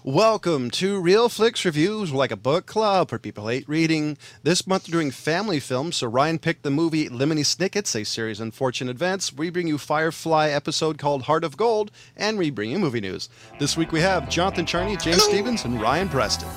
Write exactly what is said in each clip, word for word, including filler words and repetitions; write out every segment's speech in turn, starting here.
Welcome to Real Flicks Reviews, like a book club for people who hate reading. This month we're doing family films, so Ryan picked the movie Lemony Snicket's, a series of unfortunate events. We bring you Firefly episode called Heart of Gold, and we bring you movie news. This week we have Jonathan Charney, James Stevens, and Ryan Preston.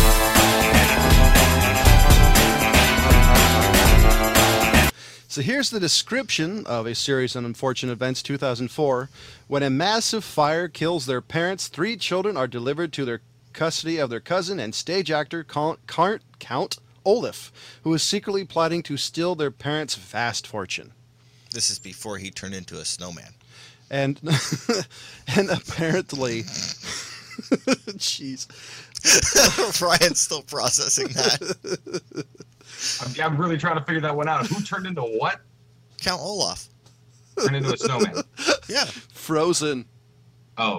So here's the description of a series of unfortunate events, two thousand four. When a massive fire kills their parents, three children are delivered to their custody of their cousin and stage actor Count, Count Olaf, who is secretly plotting to steal their parents' vast fortune. This is before he turned into a snowman. And and apparently, jeez, Ryan's still processing that. I'm, I'm really trying to figure that one out. Who turned into what? Count Olaf. Turned into a snowman. Yeah. Frozen. Oh.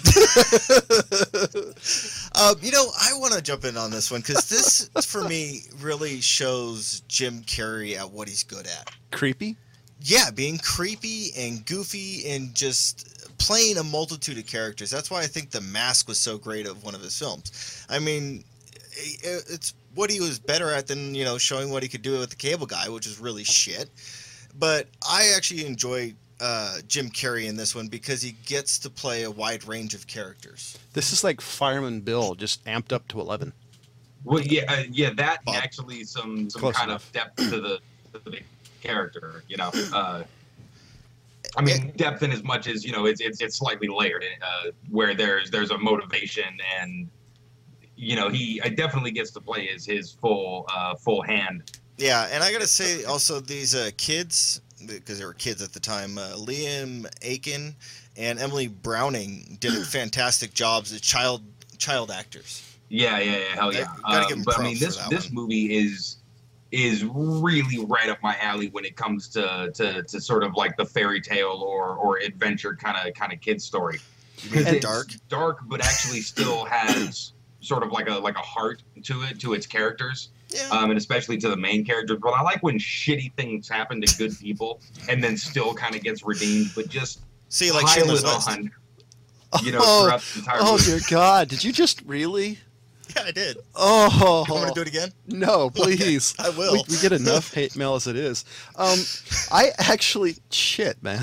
um, you know, I want to jump in on this one because this, for me, really shows Jim Carrey at what he's good at. Creepy? Yeah, being creepy and goofy and just playing a multitude of characters. That's why I think The Mask was so great of one of his films. I mean, it's what he was better at than, you know, showing what he could do with the Cable Guy, which is really shit. But I actually enjoy uh, Jim Carrey in this one because he gets to play a wide range of characters. This is like Fireman Bill, just amped up to eleven. Well, yeah, uh, yeah, that Bob. and actually some some Close kind enough. of depth to the, to the character, you know. Uh, I mean, depth in as much as, you know, it's it's, it's slightly layered, uh, where there's there's a motivation and, you know, he I definitely gets to play his his full uh, full hand. Yeah, and I gotta say also these uh, kids, because they were kids at the time, uh, Liam Aiken and Emily Browning did a fantastic jobs as child child actors. Yeah, yeah, yeah, hell yeah. I gotta Um, give him but I props mean, for this that this one. movie is is really right up my alley when it comes to to, to sort of like the fairy tale or or adventure kind of kind of kid story. Because And it's dark. dark, but actually still has sort of like a like a heart to it, to its characters. Yeah. Um, and especially to the main characters. But I like when shitty things happen to good people and then still kind of gets redeemed, but just See, like pile Schindler's it List. on, you know, Oh, throughout the entire oh movie. dear God, did you just really? Yeah, I did. Oh. You want me to do it again? No, please. I will. We, we get enough hate mail as it is. Um, I actually, shit, man.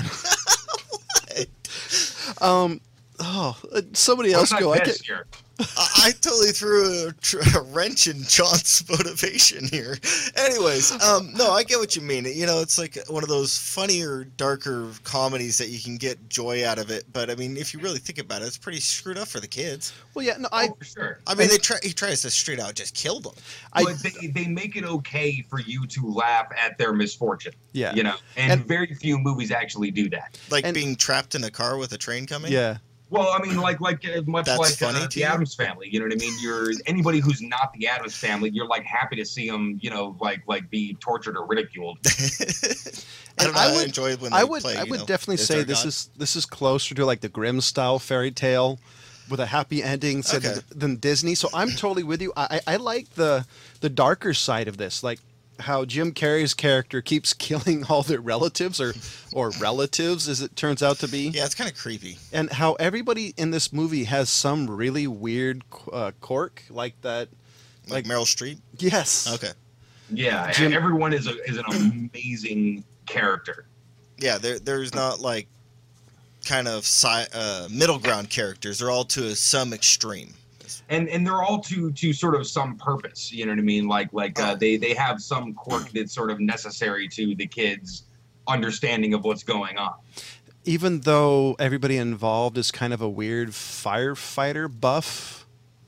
um, oh, uh, somebody else I'm go. not I pissed get, here. I, I totally threw a, tr- a wrench in John's motivation here. Anyways, um, no, I get what you mean. You know, it's like one of those funnier, darker comedies that you can get joy out of it. But I mean, if you really think about it, it's pretty screwed up for the kids. well, yeah, no, I, Oh, for sure. I mean, they try. He tries to straight out just kill them. I, But they, they make it okay for you to laugh at their misfortune. yeah, You know, and, And- very few movies actually do that. Like And- being trapped in a car with a train coming. yeah. Well, I mean, like like uh, much That's like funny uh, to the you? Addams Family. You know what I mean? You're anybody who's not the Addams Family. You're like happy to see them. You know, like like be tortured or ridiculed. I don't And know. I I, would- enjoyed when they I would, play. I you would know, definitely Is say There this God? is this is closer to like the Grimm style fairy tale, with a happy ending said Okay. than, than Disney. So I'm totally with you. I, I I like the the darker side of this, like how Jim Carrey's character keeps killing all their relatives or or relatives, as it turns out to be. Yeah, it's kind of creepy. And how everybody in this movie has some really weird uh, quirk, like that. Like, Like- Meryl Streep. Yes. Okay. Yeah, Jim- everyone is a is an amazing character. Yeah, there there's not like kind of si- uh, middle ground characters. They're all to some extreme. and and they're all to to sort of some purpose, you know what I mean, like like uh, Oh. they they have some quirk that's sort of necessary to the kids understanding of what's going on. Even though everybody involved is kind of a weird firefighter buff.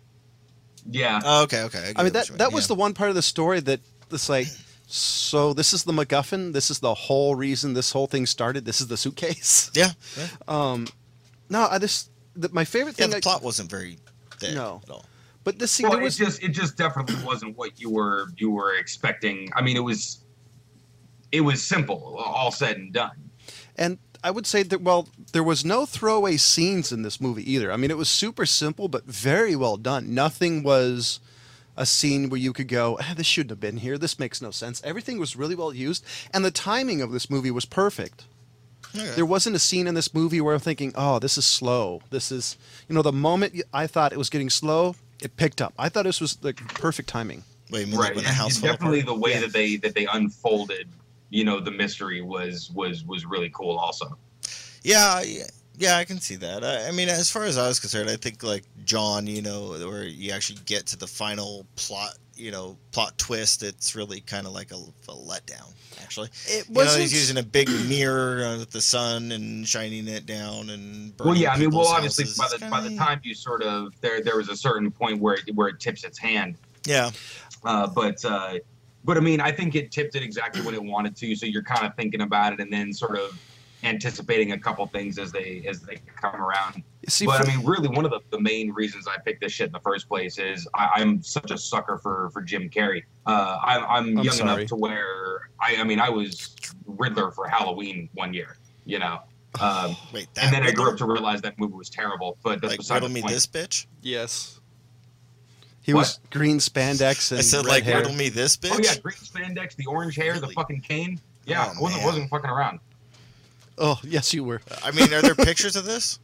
Yeah. Oh, okay, okay. I mean, that that was the one part of the story that it's like, so this is the MacGuffin. This is the whole reason this whole thing started. This is the suitcase. yeah. Yeah, Um, no, I just the, my favorite yeah thing. the I- plot wasn't very thick No. at all. but this scene Well, there it was just it just definitely wasn't what you were you were expecting. I mean, it was it was simple, all said and done. and I would say that well, there was no throwaway scenes in this movie either. I mean, it was super simple but very well done. Nothing was a scene where you could go, eh, this shouldn't have been here. This makes no sense. Everything was really well used, and the timing of this movie was perfect. Okay. There wasn't a scene in this movie where I'm thinking, oh, this is slow. This is, you know, the moment I thought it was getting slow, it picked up. I thought this was the perfect timing. Wait, you mean Right. like when the house fell Definitely apart? the way Yeah. that they that they unfolded, you know, the mystery was was was really cool. Also. Yeah, yeah, yeah, I can see that. I, I mean, as far as I was concerned, I think like John, you know, where you actually get to the final plot, you know, plot twist, it's really kind of like a, a letdown, actually. It You know, wasn't. he's using a big mirror uh, with the sun and shining it down and burning Well, yeah, I mean, well, people's obviously, houses. by It's the by the kinda- time you sort of there there was a certain point where it, where it tips its hand. Yeah, Uh, but uh, but I mean, I think it tipped it exactly when it wanted to. So you're kind of thinking about it and then sort of anticipating a couple things as they as they come around. See, But for- I mean, really, one of the, the main reasons I picked this shit in the first place is I, I'm such a sucker for for Jim Carrey. Uh, I'm I'm, I'm young sorry. enough to where I I mean I was Riddler for Halloween one year, you know. Um, wait, that and then I grew Riddler? up to realize that movie was terrible. But that's like beside riddle the me point. this bitch. yes. He What? was green spandex and I said red like hair. riddle me this bitch. Oh yeah, green spandex, the orange hair, the Really? fucking cane. Yeah, Oh, I wasn't man. wasn't fucking around. Oh, yes, you were. I mean, are there pictures of this?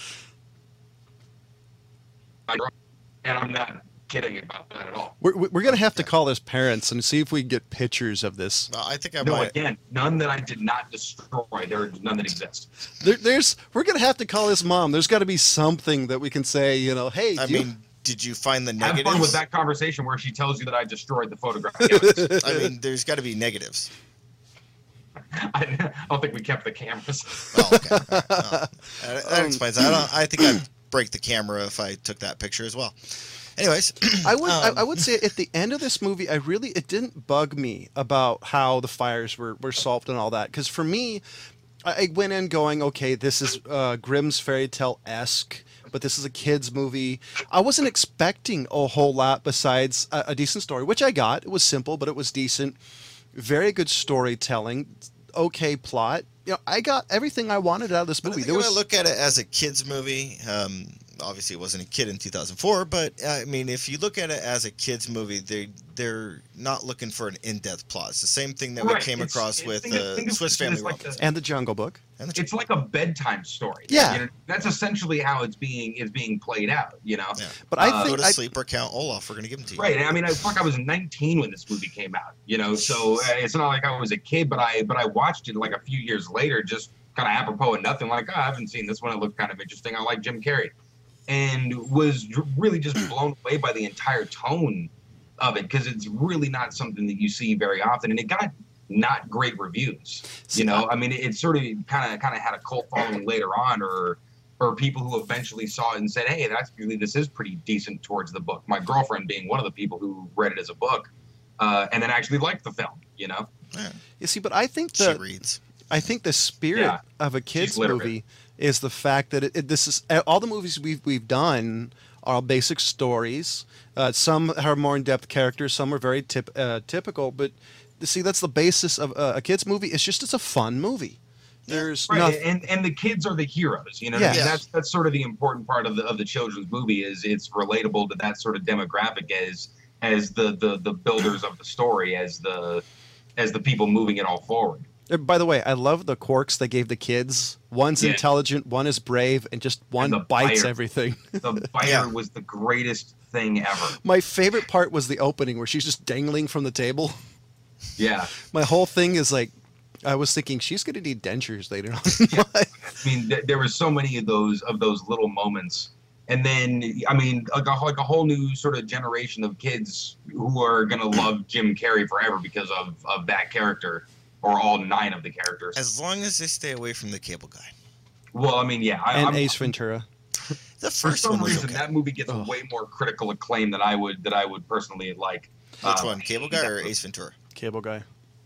I- And I'm not kidding about that at all. We're, we're going to have to Okay. call his parents and see if we can get pictures of this. Well, I think I No, might. again, none that I did not destroy. There are none that exist. There, there's, we're going to have to call his mom. There's got to be something that we can say, you know, hey, I do you- mean, did you find the Have negatives? fun with that conversation where she tells you that I destroyed the photograph. Yes. I mean, there's got to be negatives. I don't think we kept the cameras. Oh, okay. All right. Oh. That, that Um, explains. I don't. I think I'd break the camera if I took that picture as well. Anyways, I would um, I, I would say at the end of this movie, I really it didn't bug me about how the fires were, were solved and all that. Because for me, I, I went in going, okay, this is uh, Grimm's fairy tale esque, but this is a kids movie. I wasn't expecting a whole lot besides a, a decent story, which I got. It was simple, but it was decent. Very good storytelling. Okay plot. You know, I got everything I wanted out of this But I movie. think There when was I look at it as a kids movie, um, obviously it wasn't a kid in two thousand four, but uh, I mean, if you look at it as a kids movie, they they're not looking for an in-depth plot. It's the same thing that we Right, came it's- across it's- with think of- uh, think of Swiss it Family as like Robinson. and the Jungle Book. And the It's like a bedtime story. Yeah. You know, that's essentially how it's being is being played out. You know. Yeah. But I Uh, think Go to I, sleep or count Olaf. We're gonna give them to you. Right. I mean, I fuck. I was nineteen when this movie came out. You know, so uh, it's not like I was a kid, but I but I watched it like a few years later, just kind of apropos of nothing. Like, oh, I haven't seen this one. It looked kind of interesting. I like Jim Carrey, and was dr- really just blown away by the entire tone of it because it's really not something that you see very often, and it got not great reviews. See, You know, I mean, it, it sort of kind of kind of had a cult following later on, or or people who eventually saw it and said, "Hey, that's really this is pretty decent towards the book." My girlfriend being one of the people who read it as a book, uh, and then actually liked the film. You know, you see, but I think She the reads. I think the spirit Yeah. of a kids literate. movie is the fact that it, it, this is all the movies we've we've done are basic stories. Uh, some are more in-depth characters, some are very tip, uh, typical. But see, that's the basis of uh, a kids movie. It's just it's a fun movie. There's right? nothing. And and the kids are the heroes. You know, what I mean? Yes. that's that's sort of the important part of the of the children's movie is it's relatable to that sort of demographic as as the the the builders of the story, as the as the people moving it all forward. Uh, By the way, I love the quirks they gave the kids. One's Yeah. intelligent, one is brave, and just one the bites fire. everything. The fire Yeah. was the greatest thing ever. My favorite part was the opening where she's just dangling from the table. Yeah. My whole thing is like, I was thinking she's going to need dentures later on in life. I mean, th- there were so many of those of those little moments, and then I mean, like a, like a whole new sort of generation of kids who are gonna love Jim Carrey forever because of of that character, or all nine of the characters. As long as they stay away from the cable guy. Well, I mean, yeah, I, And I'm, Ace Ventura. The for first some one was reason okay. that movie gets Oh. way more critical acclaim than I would that I would personally like. Which Uh, one, Cable Guy or Ace Ventura? Cable guy.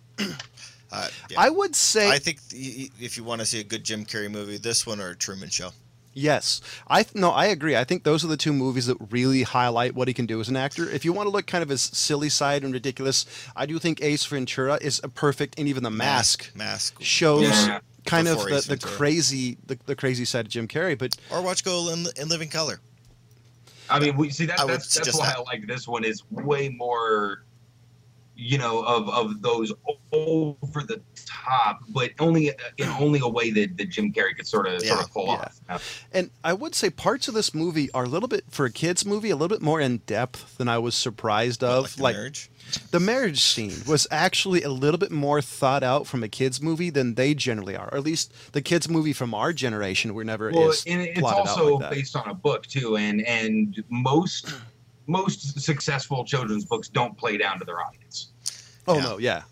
Uh, yeah. I would say I think th- if you want to see a good Jim Carrey movie, this one or Truman Show. yes. I th- no, I agree. I think those are the two movies that really highlight what he can do as an actor. If you want to look kind of his silly side and ridiculous, I do think Ace Ventura is a perfect, and even The Mask Mask. shows Yeah. kind of Before the, Ace the Ventura. crazy the, the crazy side of Jim Carrey. But Or watch Go in, in Living Color. I mean, we see that I would that's that's suggest why that. I like this one is way more. you know, of of those over the top, but only in only a way that, that Jim Carrey could sort of Yeah, sort of pull yeah. off. Uh, And I would say parts of this movie are a little bit, for a kids movie, a little bit more in depth than I was surprised What, of. like the like marriage. the marriage scene was actually a little bit more thought out from a kids movie than they generally are. Or at least the kids movie from our generation were never well, is and it's plotted out also like that. based on a book too, and and most most successful children's books don't play down to their audience. Oh Yeah. no, yeah.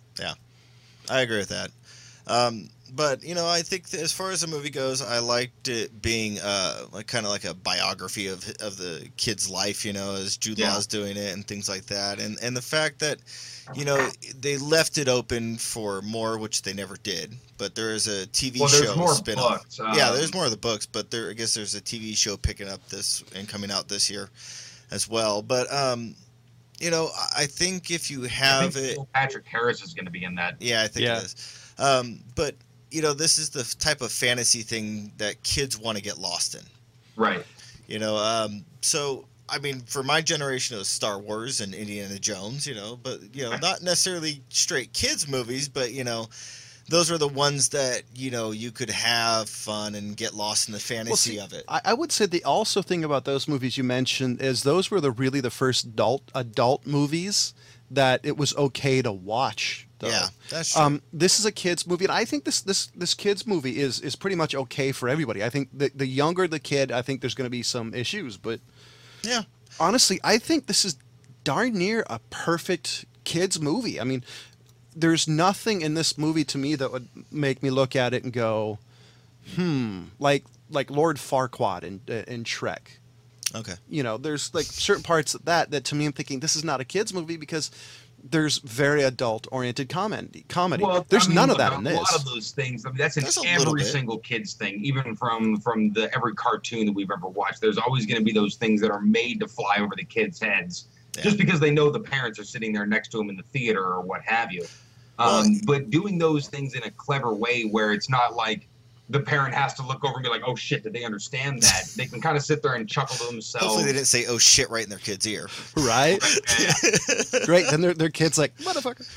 I agree with that. Um, but you know, I think that as far as the movie goes, I liked it being uh, like kind of like a biography of of the kid's life. You know, as Jude Yeah. Law's doing it and things like that, and and the fact that you know they left it open for more, which they never did. But there is a T V Well, there's show more spin-off. books. yeah, um, there's more of the books, but there I guess there's a T V show picking up this and coming out this year as well. But um, you know, I I think if you I have think it. Neil Patrick Harris is going to be in that. Yeah, I think Yeah. it is. Um, but you know, this is the type of fantasy thing that kids want to get lost in. Right. You know, um, so I mean, for my generation, it was Star Wars and Indiana Jones. You know, but you know, not necessarily straight kids movies, but you know, those were the ones that you know you could have fun and get lost in the fantasy see, of it. I, I would say the also thing about those movies you mentioned is those were the really the first adult adult movies that it was okay to watch. Though. Yeah, that's true. Um, this is a kids movie, and I think this this this kids movie is is pretty much okay for everybody. I think the the younger the kid, I think there's going to be some issues, but yeah, honestly, I think this is darn near a perfect kids movie. I mean, there's nothing in this movie to me that would make me look at it and go, hmm, like like Lord Farquaad in in Shrek. okay. You know, there's like certain parts of that that to me I'm thinking this is not a kids movie because there's very adult oriented comedy. Comedy. Well, there's I mean, none of look, that in a this. lot of those things. I mean, that's in There's a little every bit. single kids thing, even from from the every cartoon that we've ever watched. There's always going to be those things that are made to fly over the kids' heads, Yeah. just because they know the parents are sitting there next to them in the theater or what have you. Well, Um, but doing those things in a clever way, where it's not like the parent has to look over and be like, "Oh shit, did they understand that?" They can kind of sit there and chuckle to themselves. Hopefully, they didn't say "oh shit" right in their kid's ear. Right? Yeah, yeah. Great. Then their their kids like, motherfucker.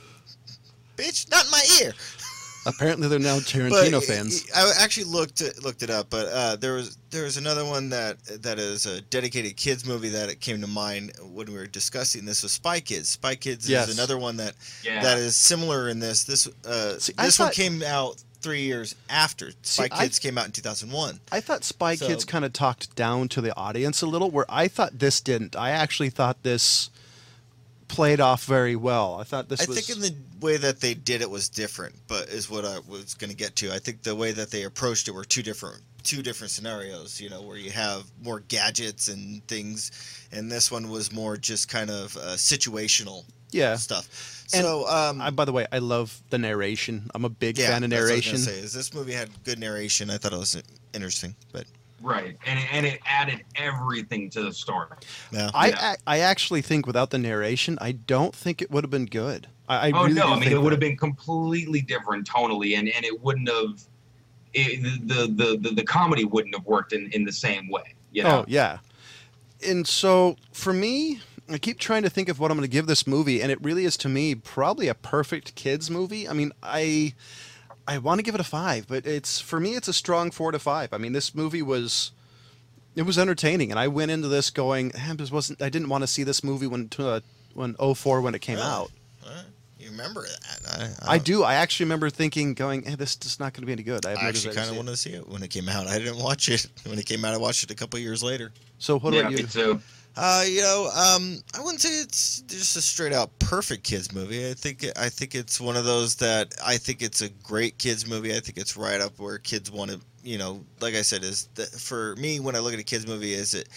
Bitch, not in my ear. Apparently they're now But Tarantino fans. I actually looked it, looked it up, but uh, there was there was another one that that is a dedicated kids movie that it came to mind when we were discussing this was Spy Kids. Spy Kids Yes. is another one that Yeah. that is similar in this. This uh, See, I this one thought- came out three years after Spy See, I- Kids came out in two thousand one. I thought Spy So- Kids kind of talked down to the audience a little, where I thought this didn't. I actually thought this played off very well. I thought this I was. think in the way that they did it was different, but is what I was going to get to. I think the way that they approached it were two different two different scenarios, you know, where you have more gadgets and things, and this one was more just kind of uh, situational yeah. stuff. And So, um, I, by the way, I love the narration. I'm a big yeah, fan of that's what I was narration. gonna say, is this movie had good narration. I thought it was interesting, but Right, and it, and it added everything to the story. yeah, I, Yeah. ac- I actually think without the narration, I don't think it would have been good. I, I Oh really no, do I mean think it would have that. been completely different tonally, and, and it wouldn't have. It, the, the the the comedy wouldn't have worked in, in the same way. You know. Oh yeah. And so for me, I keep trying to think of what I'm going to give this movie, and it really is to me probably a perfect kids movie. I mean, I I want to give it a five, but it's for me it's a strong four to five. I mean, this movie was it was entertaining, and I went into this going, eh, this wasn't. I didn't want to see this movie when uh, when oh four when it came Really? out. All right. You remember that? I do. I actually remember thinking, going, hey, this is not going to be any good. I, have I no actually desire to kind of see it. wanted to see it when it came out. I didn't watch it when it came out. I watched it a couple years later. So what yeah, about you? me too. Uh, you know, um, I wouldn't say it's just a straight out perfect kids movie. I think I think it's one of those that I think it's a great kids movie. I think it's right up where kids want to, you know, like I said, is that for me when I look at a kids movie, is it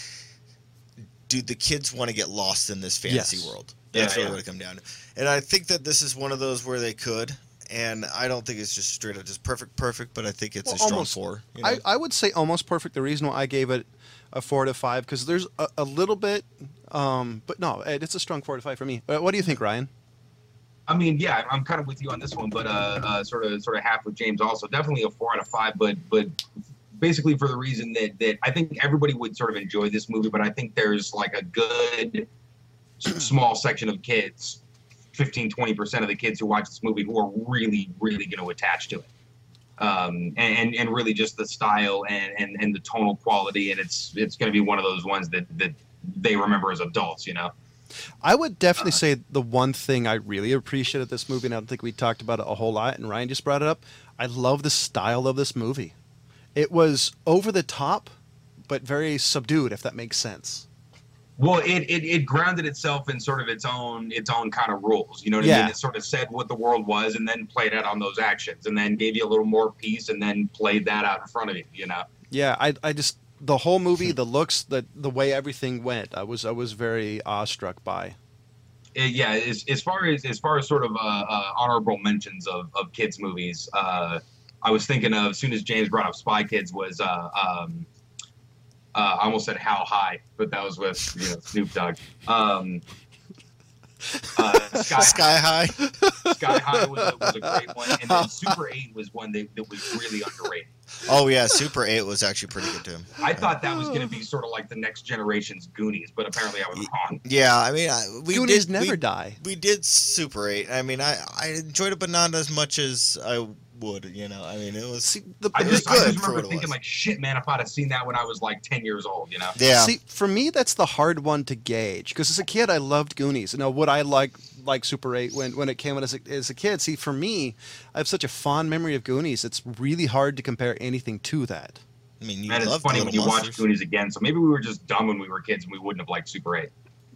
do the kids want to get lost in this fantasy Yes. world? Yeah, That's really yeah. what it comes down to. And I think that this is one of those where they could. And I don't think it's just straight up just perfect, perfect, but I think it's Well, a strong almost. four. You know? I, I would say almost perfect. The reason why I gave it a four to five because there's a, a little bit, um, but no, it- it's a strong four to five for me. Uh, What do you think, Ryan? I mean, yeah, I'm kind of with you on this one, but uh, uh, sort of sort of half with James also. Definitely a four out of five, but but basically for the reason that that I think everybody would sort of enjoy this movie, but I think there's like a good s- small section of kids fifteen, twenty percent of the kids who watch this movie who are really, really going to attach to it. Um, and, and really just the style and, and, and the tonal quality. And it's, it's going to be one of those ones that, that they remember as adults, you know? I would definitely Uh, say the one thing I really appreciated this movie, and I don't think we talked about it a whole lot, and Ryan just brought it up, I love the style of this movie. It was over the top, but very subdued, if that makes sense. Well, it, it, it grounded itself in sort of its own its own kind of rules. You know what I Yeah. mean? It sort of said what the world was and then played out on those actions and then gave you a little more peace and then played that out in front of you, you know? Yeah, I, I just, the whole movie, the looks, the, the way everything went, I was I was very awestruck by. Uh, yeah, as, as far as as far as sort of uh, uh, honorable mentions of, of kids movies, uh, I was thinking of, as soon as James brought up Spy Kids, was uh, um, uh, I almost said How High, but that was with, you know, Snoop Dogg. Um, uh, Sky, Sky High. Sky High was a, was a great one, and then Super eight was one that, that was really underrated. Oh yeah, Super eight was actually pretty good too. I thought that was going to be sort of like the next generation's Goonies, but apparently I was wrong. Yeah, I mean, I, we Goonies did, never we, die. We did Super eight. I mean, I, I enjoyed it, but not as much as I would. You know, I mean, it was. See, the, I It just, was I good just for remember what it thinking was. like, shit, man, if I'd have seen that when I was like ten years old, you know? Yeah. See, for me, that's the hard one to gauge, because as a kid, I loved Goonies. Now, would I like like Super eight when, when it came out as a, as a kid? See, for me, I have such a fond memory of Goonies, it's really hard to compare anything to that. I mean, you And it's loved funny when Little you watch Monsters. Goonies again, so maybe we were just dumb when we were kids and we wouldn't have liked Super eight.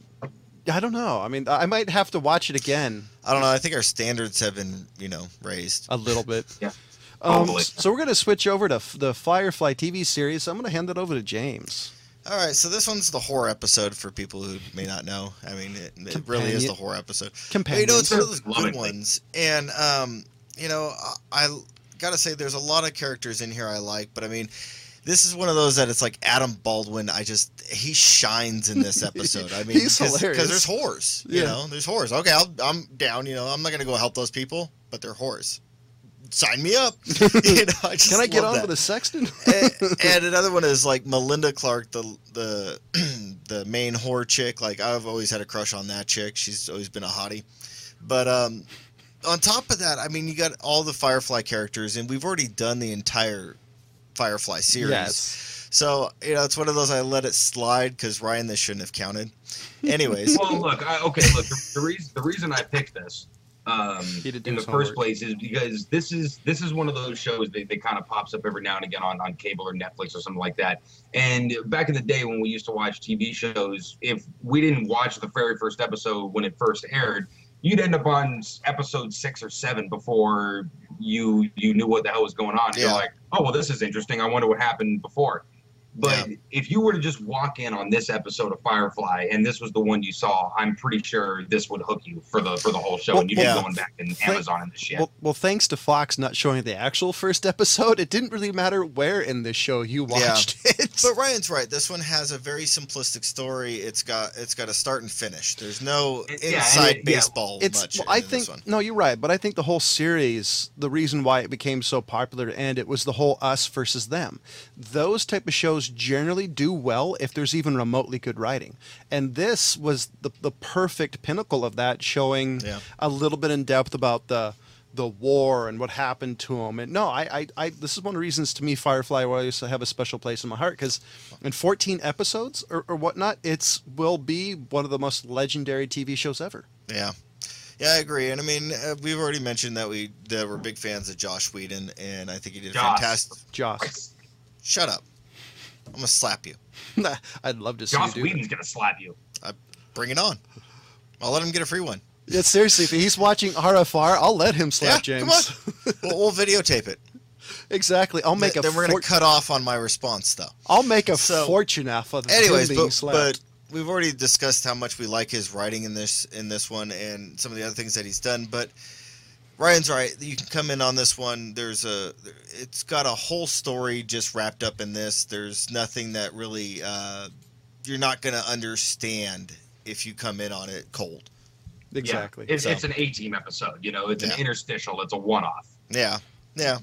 I don't know. I mean, I might have to watch it again I don't know. I think our standards have been, you know, raised. a little bit. Yeah. Um, Hopefully. so we're going to switch over to f- the Firefly T V series. I'm going to hand it over to James. All right, so this one's the horror episode for people who may not know. I mean, it, it really is Companion- the horror episode. But, Companion. you know, it's one of those Love good it. ones. And, um, you know, I, I got to say, there's a lot of characters in here I like, but I mean, this is one of those that it's like Adam Baldwin. I just, he shines in this episode. I mean, He's hilarious. Because there's whores. You Yeah. know, there's whores. Okay, I'll, I'm down. You know, I'm not going to go help those people, but they're whores. Sign me up. You know, I just Can I get love on that. with a sexton? and, and another one is like Melinda Clark, the the the main whore chick. Like I've always had a crush on that chick. She's always been a hottie. But um, on top of that, I mean, you got all the Firefly characters, and we've already done the entire Firefly series. Yes. So you know, it's one of those I let it slide because Ryan, this shouldn't have counted. Anyways, Well, look, I, okay, look, the, the reason the reason I picked this um, He did do in the his first homework. place is because this is this is one of those shows that, that kind of pops up every now and again on, on cable or Netflix or something like that. And back in the day when we used to watch T V shows, if we didn't watch the very first episode when it first aired, you'd end up on episode six or seven before you you knew what the hell was going on. Yeah. You're like, oh well, this is interesting. I wonder what happened before. But Yeah. if you were to just walk in on this episode of Firefly and this was the one you saw, I'm pretty sure this would hook you for the for the whole show, Well, and you'd yeah. be going back in Amazon and the shit. Well, well, thanks to Fox not showing the actual first episode, it didn't really matter where in this show you watched it. but Ryan's right. This one has a very simplistic story. It's got it's got a start and finish. There's no It- yeah, and inside it- yeah, baseball It's. much. Well, I in think this one. no, you're right, but I think the whole series, the reason why it became so popular and it was the whole us versus them. Those type of shows generally do well if there's even remotely good writing, and this was the the perfect pinnacle of that, showing Yeah. a little bit in depth about the the war and what happened to him. And no, I, I, I this is one of the reasons to me Firefly will always have a special place in my heart, because in fourteen episodes or, or whatnot, it's will be one of the most legendary T V shows ever. Yeah. Yeah, I agree. And I mean, uh, we've already mentioned that we that we're big fans of Josh Whedon, and I think he did a Josh. fantastic. Joss. Shut up! I'm gonna slap you. I'd love to see Joss you do Whedon's gonna slap you. Bring it on. I'll let him get a free one. that. Yeah, seriously, if he's watching R F R, I'll let him slap Yeah, James. come We'll, we'll videotape it. Exactly. I'll make Th- a then we're gonna fort- cut off on my response, though. I'll make a So- fortune off of Anyways, him being but, slapped. but we've already discussed how much we like his writing in this in this one and some of the other things that he's done. But Ryan's right. You can come in on this one. There's a, it's got a whole story just wrapped up in this. There's nothing that really uh, you're not gonna understand if you come in on it cold. exactly. Yeah, it's, So- it's an A-team episode. You know, it's Yeah. an interstitial. It's a one-off. Yeah, yeah.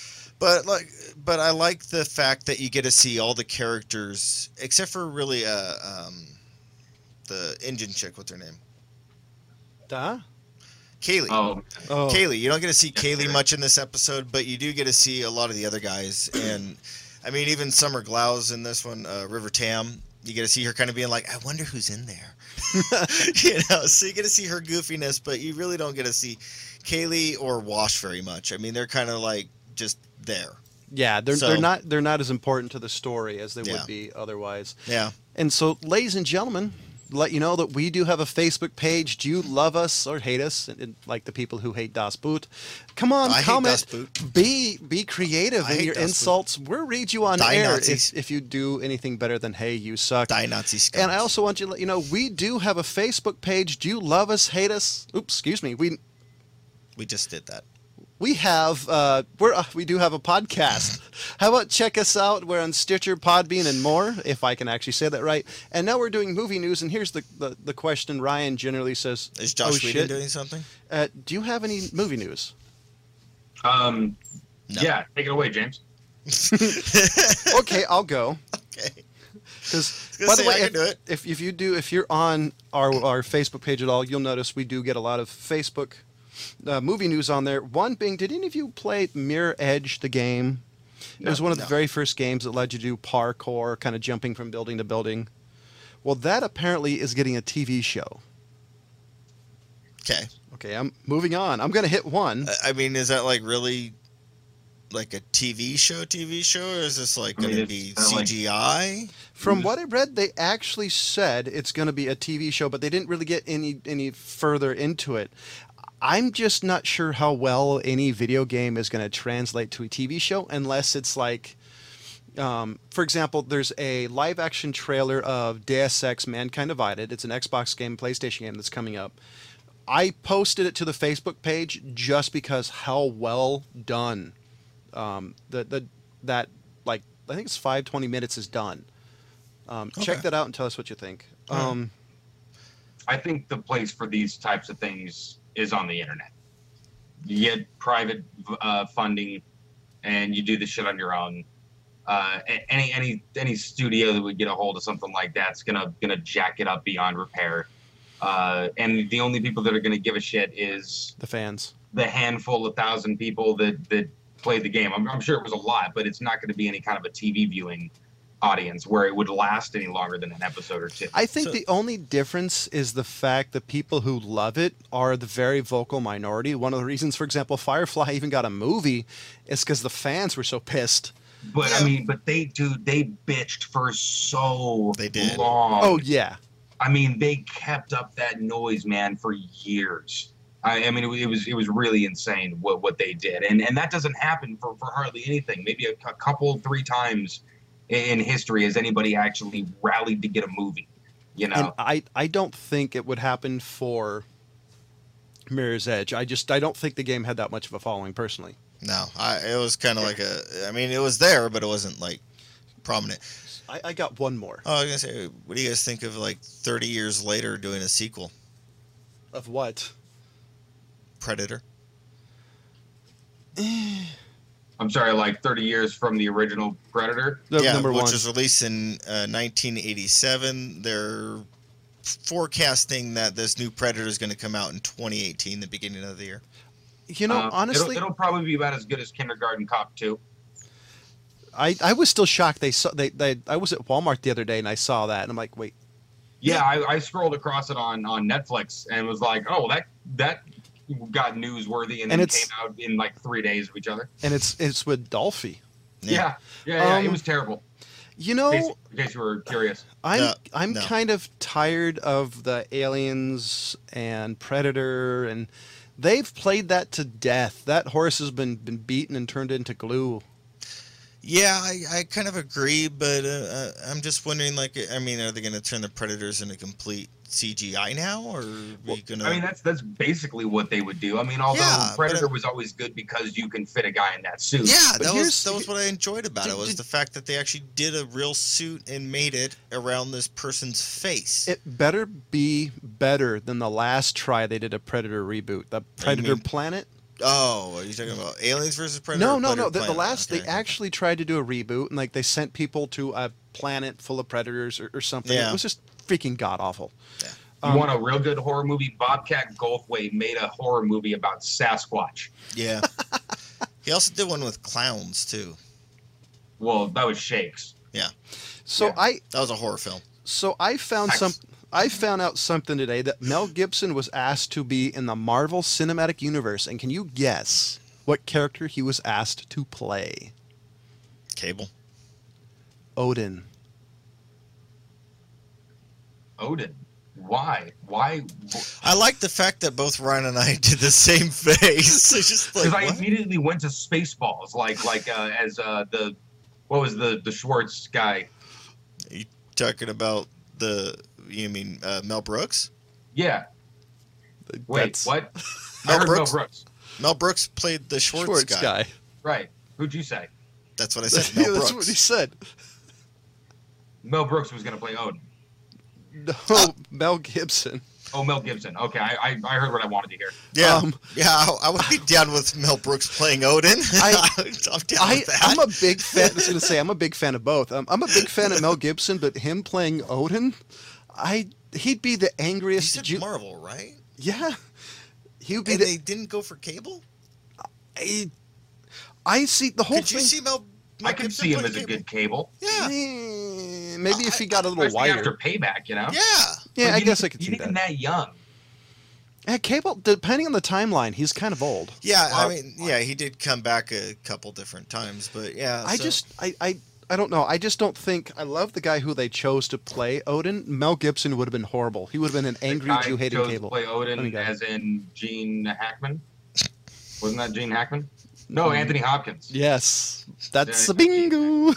But like, but I like the fact that you get to see all the characters except for really uh um the Indian chick. What's her name? Duh? Kaylee. Oh, Oh, Kaylee. You don't get to see Yes, Kaylee sir. much in this episode, but you do get to see a lot of the other guys. And I mean, even Summer Glau's in this one, uh, River Tam. You get to see her kind of being like, I wonder who's in there. You know, so you get to see her goofiness, but you really don't get to see Kaylee or Wash very much. I mean, they're kind of like just there. yeah, they're So- they're not they're not as important to the story as they Yeah. would be otherwise. Yeah. And so, ladies and gentlemen, let you know that we do have a Facebook page. Do you love us or hate us? And, and like the people who hate Das Boot, come on, I hate comment. Das Boot. Be be creative I in hate your Das Boot. insults. We'll read you on Die air Nazis. if, if you do anything better than "Hey, you suck." Die Nazi scum. And I also want you to let you know we do have a Facebook page. Do you love us, hate us? Oops, excuse me. We We just did that. we have uh, we're uh, we do have a podcast. How about check us out? We're on Stitcher, Podbean, and more, if I can actually say that right. And now we're doing movie news. And here's the the, the question Ryan generally says: Is oh, Josh Whedon shit. doing something? Uh, do you have any movie news? um, No. yeah. Take it away, James. Okay, I'll go. Okay. Because gonna by the say, way, I can if, do it. if if you do, if you're on our our Facebook page at all, you'll notice we do get a lot of Facebook uh, movie news on there. One being, did any of you play Mirror Edge, the game? It was one of No. the very first games that led you to do parkour, kind of jumping from building to building. Well, that apparently is getting a T V show. Okay. Okay, I'm moving on. I'm gonna hit one. I mean, is that like really like a T V show, T V show, or is this like I mean, going to it's be kinda like- C G I? From what I read, they actually said it's going to be a T V show, but they didn't really get any any further into it. I'm just not sure how well any video game is going to translate to a T V show unless it's like, um, for example, there's a live action trailer of Deus Ex Mankind Divided. It's an Xbox game, PlayStation game that's coming up. I posted it to the Facebook page just because how well done um, the the that like I think it's five twenty minutes is done. Um, Check Okay. that out and tell us what you think. All right. Um, I think the place for these types of things is on the internet. You get private uh, funding, and you do the shit on your own. Uh, a- any any any studio that would get a hold of something like that's gonna gonna jack it up beyond repair. Uh, and the only people that are gonna give a shit is the fans. the handful of thousand people that that played the game. I'm, I'm sure it was a lot, but it's not going to be any kind of a T V viewing audience where it would last any longer than an episode or two. I think So- the only difference is the fact that people who love it are the very vocal minority. One of the reasons, for example, Firefly even got a movie is because the fans were so pissed. But Yeah. I mean, but they dude, they bitched for so They did. long. Oh, yeah. I mean, they kept up that noise, man, for years. I, I mean, it, was- it was it was really insane what, what they did, and and that doesn't happen for, for hardly anything. Maybe a, a couple, three times in history has anybody actually rallied to get a movie. You know, And I, I don't think it would happen for Mirror's Edge. I just I don't think the game had that much of a following personally. No, I, it was kind of like a. I mean, it was there, but it wasn't like prominent. I, I got one more. Oh, I was gonna say, what do you guys think of like thirty years later doing a sequel, Of what? Predator? I'm sorry, like thirty years from the original Predator. The yeah, number which one. was released in uh, nineteen eighty-seven. They're forecasting that this new Predator is going to come out in twenty eighteen, the beginning of the year. You know, Uh, honestly, it'll, it'll probably be about as good as Kindergarten Cop two. I, I was still shocked. They saw they, they I was at Walmart the other day and I saw that and I'm like, wait, Yeah, I, I scrolled across it on, on Netflix and was like, oh, that that got newsworthy and, And then it's- came out in like three days of each other. and it's it's with Dolphy. Yeah, yeah, yeah. Um, it was terrible. You In know, case, in case you were curious. I'm No, I'm no. kind of tired of the Aliens and Predator, and they've played that to death. That horse has been been beaten and turned into glue. Yeah, I, I kind of agree, but uh, uh, I'm just wondering, like, I mean, are they going to turn the Predators into complete C G I now, or are we going to? I mean, that's that's basically what they would do. I mean, although Yeah, but Predator it- was always good because you can fit a guy in that suit. yeah, But that here's- was that was what I enjoyed about it Did- was did- the fact that they actually did a real suit and made it around this person's face. It better be better than the last try they did a Predator reboot. The Predator mean- Planet. Oh, are you talking about Aliens versus Predator? No, or no, no. Predator The, the Planet? last Okay. they actually tried to do a reboot, and like they sent people to a planet full of predators or, or something. Yeah. It was just freaking god awful. Yeah. You Um, want a real good horror movie? Bobcat Goldthwait made a horror movie about Sasquatch. Yeah. He also did one with clowns too. Well, that was Shakes. Yeah. So Yeah. I That was a horror film. so I found Nice. some I found out something today that Mel Gibson was asked to be in the Marvel Cinematic Universe, and can you guess what character he was asked to play? Cable. Odin. Odin. Why? Why? I like the fact that both Ryan and I did the same face. It's just like, Because I what? immediately went to Spaceballs, like like uh, as uh, the what was the the Schwartz guy? Are you talking about the, you mean uh, Mel Brooks? Yeah. Wait, That's what? Mel I heard Brooks? Mel Brooks. Mel Brooks played the Schwartz, Schwartz guy. guy. Right. Who'd you say? That's what I said. Yeah, Mel that's Brooks. what he said. Mel Brooks was gonna play Odin. No, Mel Gibson. Oh, Mel Gibson. Okay, I I, I heard what I wanted to hear. Yeah, Um, yeah, I, I would be down with Mel Brooks playing Odin. I- I'm down I, with that. I'm a big fan. I was going to say I'm a big fan of both. Um, I'm a big fan of Mel Gibson, but him playing Odin, I he'd be the you angriest. said Ju- Marvel, right? yeah, he would be And the. they didn't go for cable. I, I see the whole Could you thing. see Mel? Mel I could Gibson see him playing as a cable? good cable. Yeah, Eh, maybe if he got a little Especially wider. after Payback, you know. yeah. yeah, But I he guess I ain't- could he see ain't even that. that young. Yeah, Cable, depending on the timeline, he's kind of old. Yeah, I Well, mean, yeah, he did come back a couple different times, but yeah. I so- just, I, I, I don't know. I just don't think. I love the guy who they chose to play Odin. Mel Gibson would have been horrible. He would have been an angry The guy Jew hating chose to Cable. play Let me Odin go. as in Gene Hackman. Wasn't that Gene Hackman? No, Anthony Hopkins. Yes, that's Yeah, a bingo.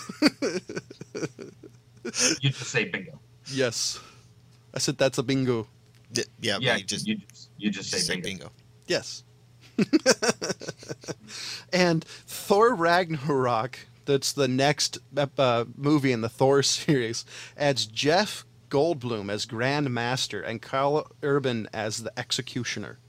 You just say bingo. Yes, I said that's a bingo. D- yeah, Yeah, but you just, you just you just say say bingo. bingo. Yes. And Thor Ragnarok, that's the next uh, movie in the Thor series, adds Jeff Goldblum as Grand Master and Kyle Urban as the Executioner.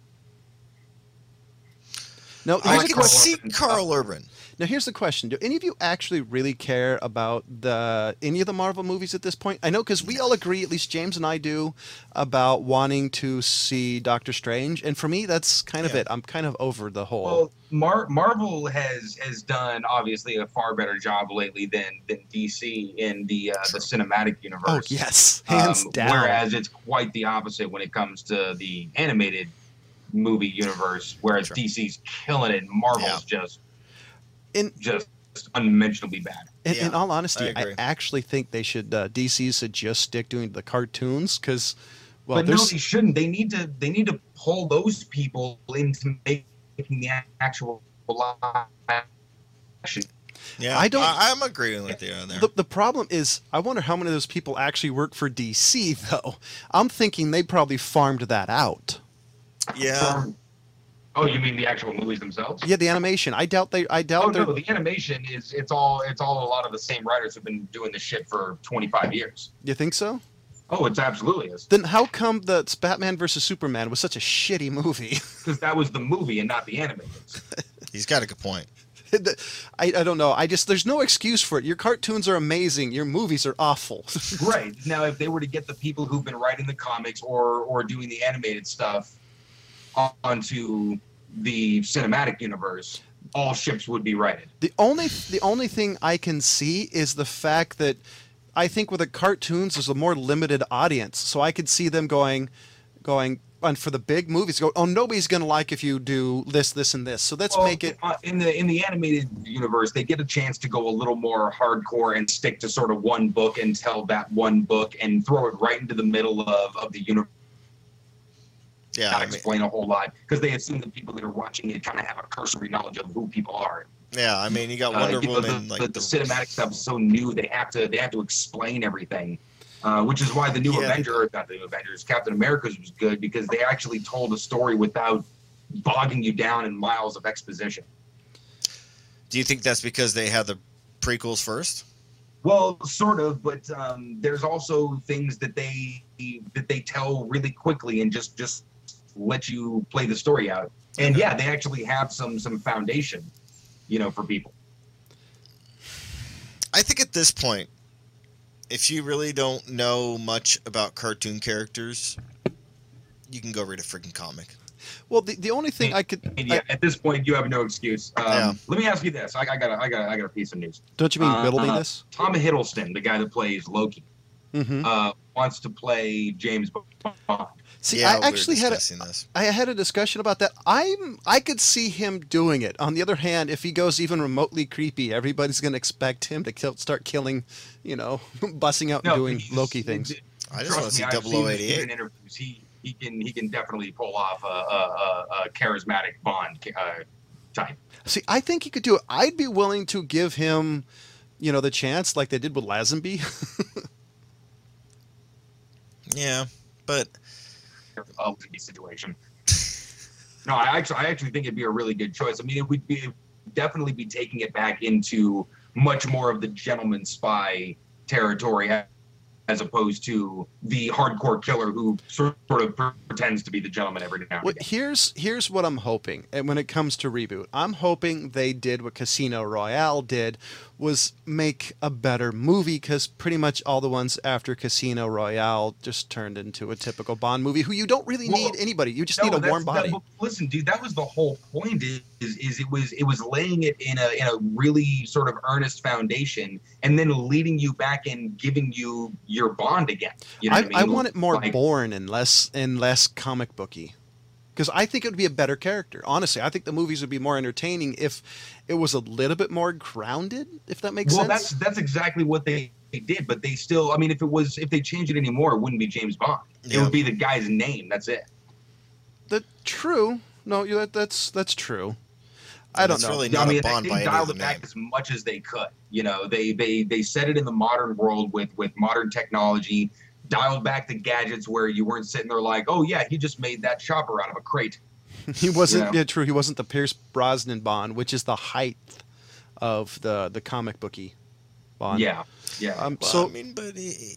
Now, I here's, a can Carl question. see Urban. Carl Urban. Now, here's the question: do any of you actually really care about the any of the Marvel movies at this point? I know because we all agree, at least James and I do, about wanting to see Doctor Strange, and for me, that's kind of Yeah. it. I'm kind of over the whole. Well, Mar- Marvel has has done obviously a far better job lately than than D C in the uh, the cinematic universe. Oh yes, hands Um, down. Whereas it's quite the opposite when it comes to the animated movie universe, whereas Sure. D C's killing it, and Marvel's Yeah. just in, just unmentionably bad. in, Yeah, in all honesty, I I, agree. actually think they should uh, D C should just stick doing the cartoons because, well, but no, there's they shouldn't. They need to. They need to pull those people into making the actual live action. Yeah, I don't- I, I'm agreeing with you on there. the, the problem is I wonder how many of those people actually work for D C though. I'm thinking they probably farmed that out. yeah, Um, oh, you mean the actual movies themselves? Yeah, the animation. I doubt they. I doubt Oh they're. no, the animation is it's all it's all a lot of the same writers who've been doing this shit for twenty-five years. You think so? Oh, it's absolutely is. Then how come the Batman versus Superman was such a shitty movie? Because that was the movie and not the animated. he's got a good point. I, I don't know. I just there's no excuse for it. Your cartoons are amazing. Your movies are awful. Right. Now, if they were to get the people who've been writing the comics or or doing the animated stuff onto the cinematic universe, all ships would be righted. The only the only thing I can see is the fact that I think with the cartoons there's a more limited audience. So I could see them going going and for the big movies go, oh, nobody's gonna like if you do this, this, and this. So let's Well, make it. uh, in the in the animated universe. They get a chance to go a little more hardcore and stick to sort of one book and tell that one book and throw it right into the middle of of the universe. Yeah, Not I mean, explain a whole lot because they assume that people that are watching it kind of have a cursory knowledge of who people are. yeah. I mean, you got Uh, Wonder you know, Woman, the, like the, the cinematic stuff is so new; they have to they have to explain everything, uh, which is why the new Yeah. Avenger, or not the new Avengers, Captain America's was good because they actually told a story without bogging you down in miles of exposition. Do you think that's because they had the prequels first? Well, sort of, but um, there's also things that they that they tell really quickly and just just let you play the story out. And Okay. yeah, they actually have some some foundation, you know, for people. I think at this point, if you really don't know much about cartoon characters, you can go read a freaking comic. Well, the, the only thing I could And yeah, I, at this point, you have no excuse. Um, Yeah. Let me ask you this: I, I got, a, I got, a, I got a piece of news. don't you mean Uh, riddle me uh, this? Tom Hiddleston, the guy that plays Loki, Mm-hmm. uh, wants to play James Bond. See, yeah, I actually we were had a, discussing this. I had a discussion about that. I'm I could see him doing it. On the other hand, if he goes even remotely creepy, everybody's going to expect him to kill, start killing, you know, bussing out and doing he's- Loki things. I just trust want to see me, I've double seen oh him in eighty-eight. interviews. He he can he can definitely pull off a, a, a, a charismatic Bond uh, type. See, I think he could do it. I'd be willing to give him, you know, the chance like they did with Lazenby. Yeah, but A situation. No, I actually I actually think it'd be a really good choice. I mean, it would be it'd definitely be taking it back into much more of the gentleman spy territory, as opposed to the hardcore killer who sort of pretends to be the gentleman every now and Well, again. here's here's what I'm hoping, and when it comes to reboot, I'm hoping they did what Casino Royale did, was make a better movie, because pretty much all the ones after Casino Royale just turned into a typical Bond movie, who you don't really Well, need anybody. You just No, need a that's- warm body. that- but listen, dude, that was the whole point. Is, is is it was it was laying it in a in a really sort of earnest foundation, and then leading you back and giving you your Bond again. You know I, what I I mean? want it more Like, Bourne and less and less comic booky, because I think it would be a better character. Honestly, I think the movies would be more entertaining if it was a little bit more grounded. If that makes Well, sense. that's that's exactly what they, they did, but they still. I mean, if it was if they changed it anymore, it wouldn't be James Bond. It Yeah. would be the guy's name. That's it. That true. No, you that, that's that's true. I don't That's know. really Yeah, not I mean, a Bond they, by they any of dialed the it back name. as much as they could. You know, they they they set it in the modern world with with modern technology, dialed back the gadgets where you weren't sitting there like, oh yeah, he just made that chopper out of a crate. He wasn't. Yeah. Yeah, true. He wasn't the Pierce Brosnan Bond, which is the height of the the comic booky Bond. Yeah, yeah. Um, Well, so I mean, but he,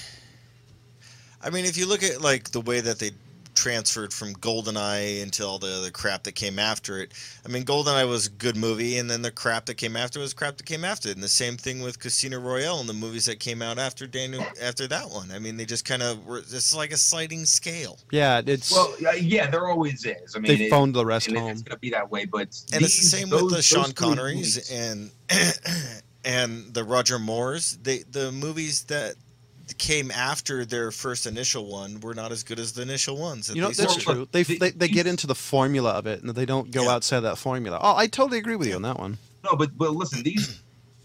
I mean, if you look at like the way that they transferred from GoldenEye into all the other crap that came after it, I mean, GoldenEye was a good movie, and then the crap that came after was crap that came after it, and the same thing with Casino Royale and the movies that came out after Daniel after that one. I mean, they just kind of were. It's like a sliding scale, yeah, it's well, yeah, yeah, there always is. I mean, they it- phoned the rest and home. it's going to be that way. But and it's the these- same those- with the those Sean three Connerys movies- and and the Roger Moores. They the movies that came after their first initial one were not as good as the initial ones. that You know, they that's started. Well, true. They, the- they they get these- into the formula of it, and they don't go Yeah. outside that formula. Oh, I totally agree with you on that one. No, but but listen, these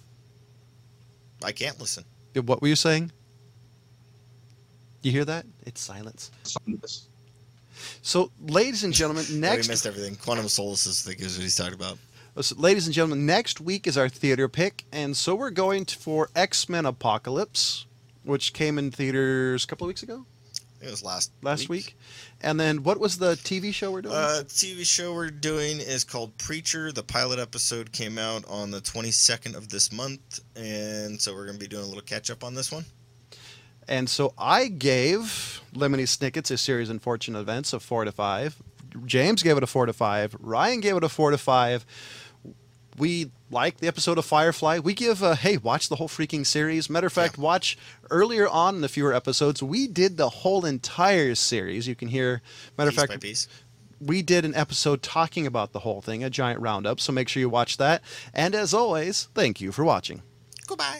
I can't listen. Yeah, what were you saying? You hear that? It's silence. So, ladies and gentlemen, Oh, we next missed everything. Quantum of Solace is, I think, is what he's talking about. So, ladies and gentlemen, next week is our theater pick, and so we're going to, for X-Men Apocalypse, which came in theaters a couple of weeks ago, I think it was last last week. And then what was the T V show we're doing? Uh, T V show we're doing is called Preacher. The pilot episode came out on the twenty-second of this month, and so we're going to be doing a little catch up on this one. And so I gave Lemony Snicket's A Series of Unfortunate Events a four to five. James gave it a four to five. Ryan gave it a four to five. We like the episode of Firefly. We give a, hey, watch the whole freaking series. Matter of fact, Yeah. watch earlier on in the fewer episodes. We did the whole entire series. You can hear, matter Piece of by fact, piece. we did an episode talking about the whole thing, a giant roundup. So make sure you watch that. And as always, thank you for watching. Goodbye.